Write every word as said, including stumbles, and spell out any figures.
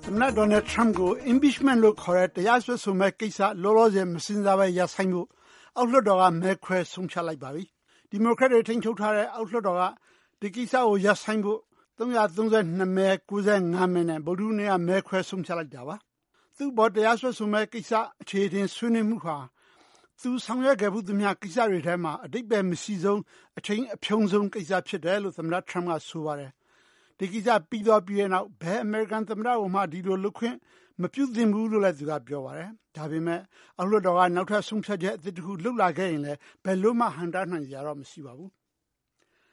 သမ္မတ Donald Trump ကို impeachment လို့ခေါ်တဲ့တရားစွဲဆိုမယ့်ကိစ္စလောလောဆယ်မစဉ်းစားဘဲရပ်ဆိုင်းဖို့အောက်လွှတ်တော်ကမဲခွဲဆုံးဖြတ်လိုက်ပါပြီ။ ဒီမိုကရက်တွေထိန်းချုပ်ထားတဲ့အောက်လွှတ်တော်ကဒီကိစ္စကိုရပ်ဆိုင်းဖို့သုံးရာသုံးဆယ်နှစ်မဲကိုးဆယ်ငါးမဲနဲ့ဗုဒ္ဓဟူးနေ့ကမဲခွဲဆုံးဖြတ်လိုက်တာပါ။သူ့ဘောတရားစွဲဆိုမယ့်ကိစ္စအခြေအတင်ဆွေးနွေးမှုဟာသူဆောင်ရွက်ခဲ့မှုသမျှကိစ္စတွေထဲမှာအတိတ်ပဲမရှိဆုံးအချိန်အဖြုံးဆုံးကိစ္စဖြစ်တယ်လို့သမ္မတ Trump ကဆိုပါတယ်။ဒီကိစ္စပြီးသွားပြီးတဲ့နောက်ဘယ်အမေရိကန်သမ္မတကိုမှဒီလိုလုပ်ခွင့်မပြုသင့်ဘူးလို့လည်းသူကပြောပါတယ်။ဒါပေမဲ့အောက်လွှတ်တော်ကနောက်ထပ်ဆုံးဖြတ်ချက်အသစ်တစ်ခုလှုပ်လာခဲ့ရင်လည်းဘယ်လို့မှဟန်တားနိုင်ကြတော့မရှိပါဘူး။